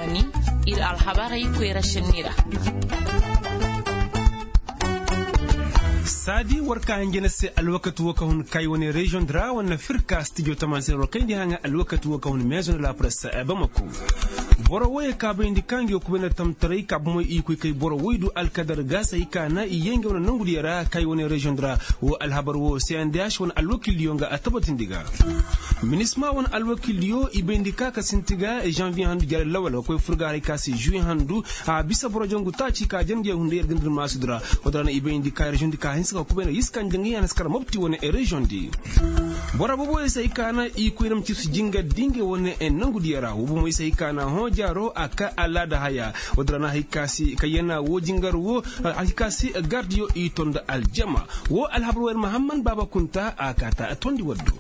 zamani ir alhabari ko rashinira sadi warka hangena se alwakatu waka hun kai woni region dra wona firka studio tamanse ro kay di hanga alwakatu waka hun maison de la presse bamako boro woye ka be indi kangi ko bena tam tare ka mo i ko kay boro woydu alkadar gasa ikana i yenge wona nangudi yara kai woni region dra wo alhabar wo CNDH won alwakil yonga atabatindiga minisma won alwakil yo ibendika ka sintiga janvier handu jare lawal ko furgare ka si juin handu a bisa boro jongu tachi ka jenge hunde yergendir masudra odana ibendika region dika hinska ko bena yiskan jangi anaskar mopti woni region di bora bobo sai kana i ko iram ci jinga dinge woni nangudi yara wo mo sai kana hojaro aka alada haya odrana hikasi kayena wo jingar wo hikasi gardio i tonda aljama wo alhabru muhammad baba kunta akata tondi waddu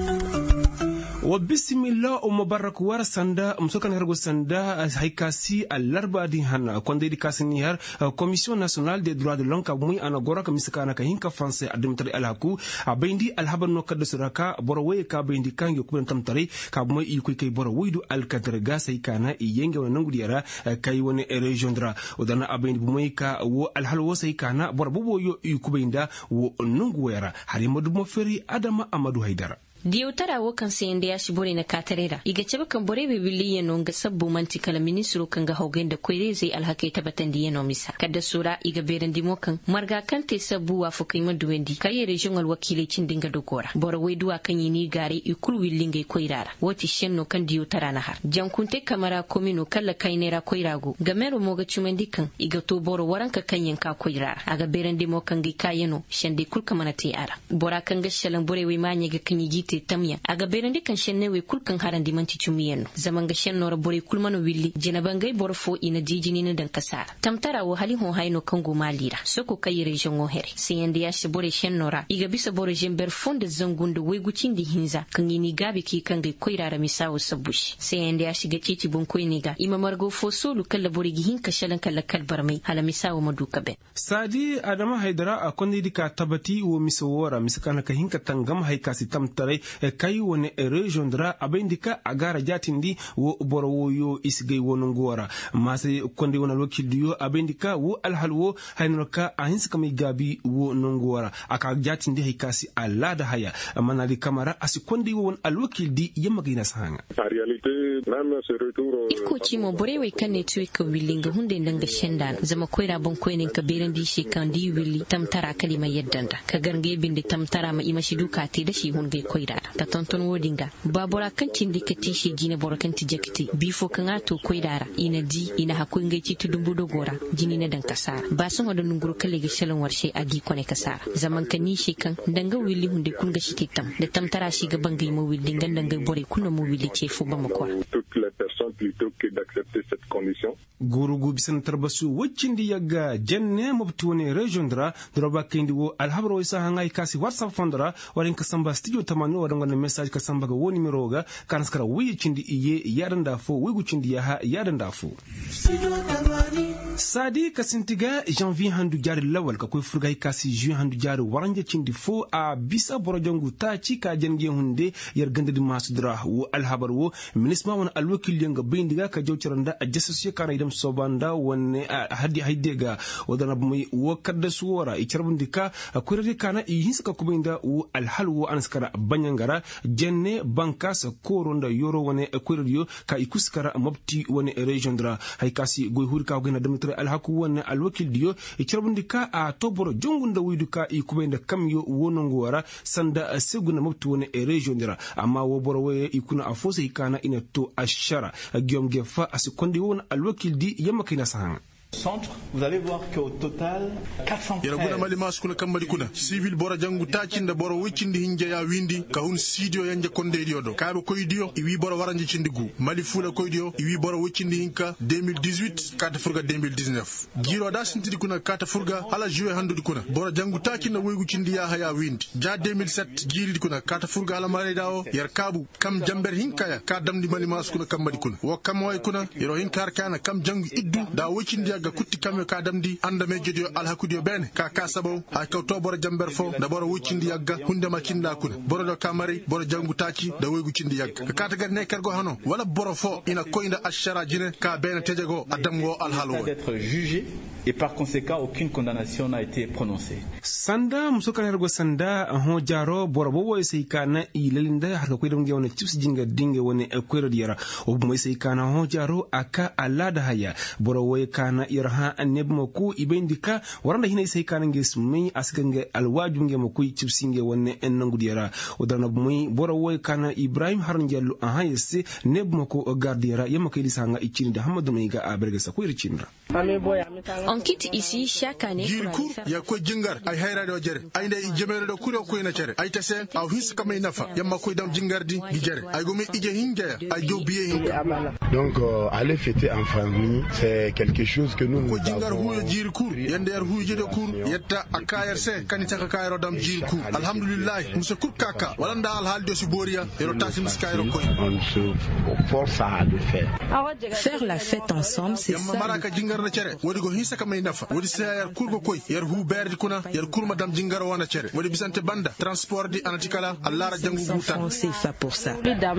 wa bismillah o mubarak war sanda msokan hergo sanda hikasi alarba di hana konde di kasini har commission nationale des droits de l'homme ka muy ana gora ka miskana ka hinka français adimtari alhaku abendi alhaban no kaddo suraka borowe ka bendi kanyo kuben tamtari ka muy i kuy kay boro widu alkadre gasa ikana yenge wona nangudi yara kay woni region dra odana abendi bu muy ka wo alhalwo say kana boro bobo yo i kubenda wo nangu yara harimadu mo feri adama amadou haidara Diotara wakan sayende ya shibore na katarera iga cebe kan bore be biliye no nga sabbu manti kala ministro kan ga hogen da koire zai alhake tabatan diye no misa kada sura iga beren dimo kan marga kan te sabbu wa fukai maduwendi kaye regional wakile cin dinga dogora bore we duwa kan yini gare ikul willinga koirara woti shenno kan diotara na har jankunte kamara komino kala kainera koirago gamero moga cumendi kan iga to bore waranka kan yanka koirara aga beren dimo kan gi kayeno shende kul kamana te ara bora kan ga shalan bore we manye ga kan yigite tamya aga berende kan shenne we kulkan harandi manti chumiyeno zaman ga shennora bore kulmano willi jinabangai borfo ina jijini na dan kasara tamtara wo hali hon hayno kango malira soko kai region o here seyende ya shi bore shennora iga bisa bore jember fonde zangunde we gucindi hinza kan yini gabi ki kan ga koirara misawo sabushi seyende ya shi ga cici bon koiniga ima margo fo solu kala bore gi hinka shalan kala kalbar mai hala misawo maduka ben sadi adama haidara a kondi dika tabati wo misawora misakana ka hinka tangam haikasi tamtare kai woni region dra abendika agara jatindi wo boro woyo isgay wono ngora mase konde wona lokildiyo abendika wo alhalwo haynoka ahinska mi gabi wo nongora aka jatindi hikasi alada haya manali kamara asikonde won alwakildi yamagina sahanga iko chimo borewe kane tuwe ka willinga hunde ndanga shendan zama koira bon koynin ka berandi shi kan di willi tamtara kalima yeddanda ka garnge binde tamtara ma imashi duka te da shi hunge koira ta tonton wodinga babora kan cindi ka tishi jina borokan ti jakiti bifo kan ato koidara ina di ina hakun ga ci tudumbu dogora jini na dan kasara ba sun wadon nguru kale ga shalan warshe agi kone kasara zaman kan ni shi kan danga willi hunde kun ga shi tam da tamtara shi ga bangai mo willi danga bore kunno mo willi ce fu ba makwa toutes les personnes plutôt que d'accepter cette condition gurugu bisan tarbasu wacindi yaga jenne mobti woni region dra droba kendi wo alhabro isa hangai kasi whatsapp fondra warin kasamba studio tamano wadanga message kasamba ga woni miroga kanaskara wi cindi iye yadanda fo wigu cindi ya yadanda fo sadi kasintiga janvier handu jari lawal ka koy furgay kasi juin handu jari waranje cindi fo a bisa borojongu ta ci ka jenge hunde yar gandadi masudra wo alhabar wo minisma won alwakil yanga bindiga ka jawciranda a jassasiye kana idam sobanda wonne hadi haidega wadana bumi wo kadda suwara i charbundika kurade kana i hinska kubinda wo alhalwo anskara banyangara jenne bankas koronda yoro wone kuradiyo ka ikuskara mabti wone region dra haykasi goy hurka gena damtre alhaku wone alwakil diyo i charbundika a toboro jongunda widuka i kubinda kamyo wonongo wara sanda seguna mabti wone region dra amma wo boro we ikuna afose ikana ina to ashara giom gefa asikondi won alwakil di yamakina sahanga centre, vous allez voir qu'au total 400 Yaraguna malimas kuna kambali kuna civil bora jangu tachinda bora wikindi hinja ya windi kahun sidio yanja konde diodo kaibo koidio iwi bora waranje chindigu mali fula koidio iwi bora wikindi hinka 2018 kata furga 2019 giro da sintidi kuna kata furga hala juwe handu kuna bora jangu tachinda wigu chindi ya haya windi ja 2007 giri kuna kata furga ala mare dao yar kabu kam jamber hinka ya ka damdi malimas kuna kambali kuna wa kam way kuna yero hinkar kana kam jangu iddu da wikindi yagga kutti kamyo ka damdi anda me jodio alhakudio ben ka sabo ha ka to boro jamber fo da boro wuccindi yagga hunde ma cinda kuna boro do kamari boro jangu taci da wegu cindi yagga ka taga nekker go hano wala boro fo ina koinda ashara jine ka ben tejego adamgo alhalu d'être jugé et par conséquent aucune condamnation n'a été prononcée. Sanda musukana go sanda ho jaro boro bo woy sey kana ilalinda har ko dum gewna chips jinga dinge woni kwero diyara o mo sey kana ho jaro aka alada haya boro woy kana irha anneb mo ku ibendika waranda hina sey kana nges mi askange alwaju nge mo ku chips nge woni ennangu diyara o dana muy boro woy kana Ibrahim Harun Jallu ahayse neb mo ko gardiyara yema kay lisanga ichinde Hamadu Meiga aberga sa ko irchinra. On quitte ici chaque année pour ya ko jingar ay hayra do jere ay ndey jemere do kuro ko ina cere ay tasen aw his kamay nafa yamma ko dam jingardi gi jere ay gomi ije hinga ay jobiye hinga. Donc aller fêter en famille c'est quelque chose que nous ko jingar huyo jir kur yende yar huyo jede kur yetta akayar se kanita ka kayro dam jir kur alhamdulillah musa kur kaka walanda al hal do si boria yero tasim skayro ko on se force à le faire la fête ensemble c'est ça. Maraka jingar na cere wodi go hisa kamay nafa wodi sayar kurgo koy yar hu berdi kuna yar kurma dam jingar wana cere wodi bisante banda transport di anatikala allara jangu butan c'est ça pour ça.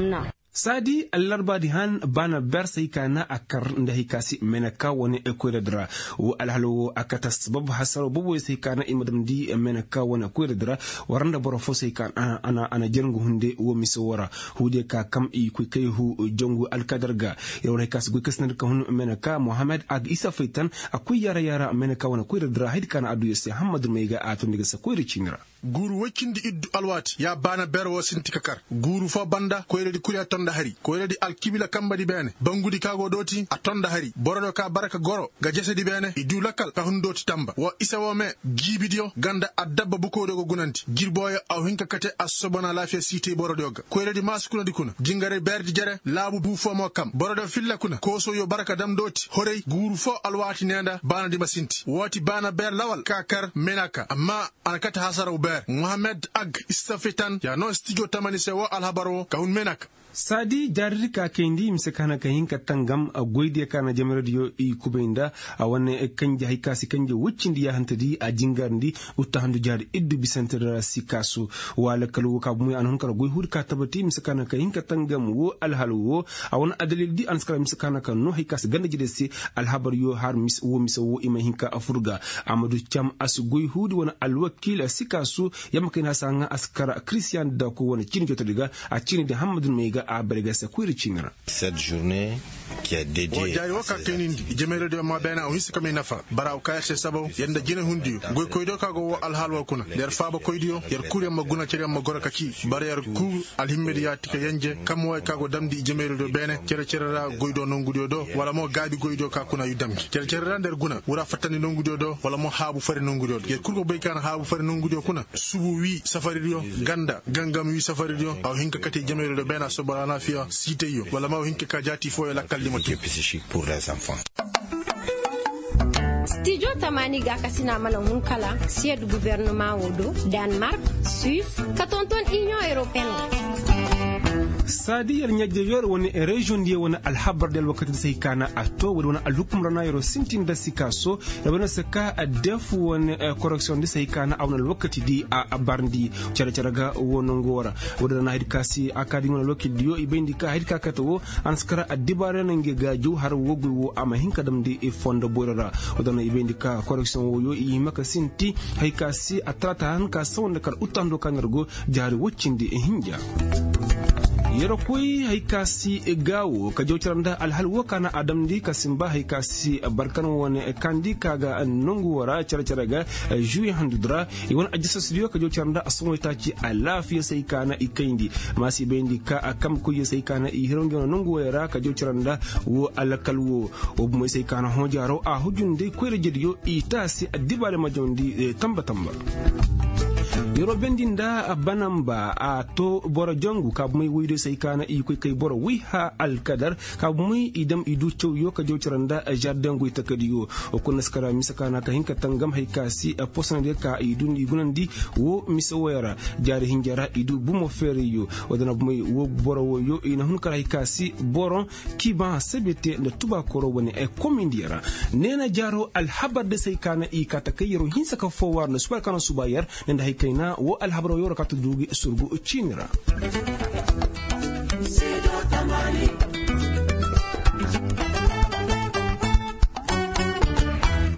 Sadi allarba di han bana bersay kana akar nda hikasi menaka woni ekwedra wo alhalu akata sabab hasaro bobo say kana imadam di menaka woni ekwedra waranda boro fo say kana ana jengu hunde wo misowara hude ka kam i ku kay hu jongu alkadarga yoro hikas gu kasnar ka hun menaka Mohammed ag Isa Faitan akuy yara menaka woni ekwedra hid kana adu yese Hamadu Meiga atu ndiga sa koyri chingra guru wacindi iddu alwati ya bana berwo sintikakar guru fo banda koyredi kuriya tonda hari koyredi alkibila kambadi bene bangudi kago doti a tonda hari borodo ka baraka goro ga jesedi bene idu lakal ka hundoti tamba wo isa wo me gibidio ganda adabba bukodo go gunanti girboya aw hinka kate asobona lafiya site borodo ga koyredi maskuna dikuna jingare berdi jere labu bu fo mo kam borodo filla kuna koso yo baraka dam doti horey guru fo alwati nenda bana di masinti woti bana ber lawal kakar menaka amma anakata hasara Mohamed Ag Isa Faitan ya no studio tamani sewa alhabaro ka hun menak Sadi jarri ka kendi msekana ka hinka tangam a goyde kana jam radio i kubenda a wanne kanja hikasi kanja wuccindi ya hantadi a jingarndi utta handu jari iddu bisantara sikasu wala kalu ka muy an honkara goy hur ka tabati msekana ka hinka tangam wo alhalu wo a wana adalil di anskara msekana ka no hikasi ganda jide si alhabar yo har mis wo ima hinka afurga Amadou Cham as goy hudi wana alwakil sikasu yamakin hasanga askara Christian da ko wana chini jotodiga a chini de Hamadu Meiga cette journée qui est dédiée de ma bena o hisika me nafa bara o kayse sabo yenda jine hundi goy koydo kago wo alhalwa kuna der faba koydio yer kurya maguna cere magora kaki bara yer ku alhimmediya tika yanje kam way kago damdi jemere do bene cere ra goydo nongudio do wala mo gaadi goydo ka kuna yu damki cere ra der guna wura fatani nongudio do wala mo haabu fari nongudio yer kurgo be kan haabu fari nongudio kuna subu wi safari dio ganda gangam wi safari dio aw hinka kati jemere do bena so barana fiya site yo wala ma hinka ka jati fo la kalimo psychique pour les enfants. Studio Tamani ga kasina mana hunkala siya du gouvernement wodo Denmark, Suisse, katonton Union Européenne. Sadi yar nyajje yor woni region die wona alhabar del wakati sai kana ato wona alukum rana yoro sintin da sikaso da bana saka adefu woni correction di sai kana awna wakati di a barndi cara ga wono ngora wona na hidkasi akadi wona lokidi yo ibendi ka hidka kato anskara adibare nange gaju har wogu wo ama hinka dam di e fonda borara wona ibendi ka correction wo yo i maka sinti haykasi atrata hanka sonda kar utando kanargo jari woccindi e hinja yero koy haykasi gawo ka jawtiranda alhal wakana adam di kasimba haykasi barkan woni kandi kaga nongu wara cara ga juy handudra e won ajisa studio ka jawtiranda asmoyta ci alafiya sai kana ikindi masi bendi ka akam ko sai kana i hirongo nongu wara ka jawtiranda wo alakalwo o mo sai kana hojaro a hujunde koyre jediyo itasi adibale majondi tamba yoro bendinda banamba a to boro jongu ka muy wuyde say kana i koy kay boro wi ha al kadar ka muy idam idu cew yo ka jowtiranda jardin guy takadiyo o ko naskara misakana ka hinka tangam hay kasi a posande ka idun igunandi wo misawera jari hinjara idu bumo fere yo wadana muy wo boro wo yo ina hun kala hay kasi boron ki ba sebete na tuba koro woni e komindira nena jaro al habar de say kana i ka takayiro hinsa ka fowar na suba kana subayar nda hay kayna wo al habro yoro ka tudugi surgu chinra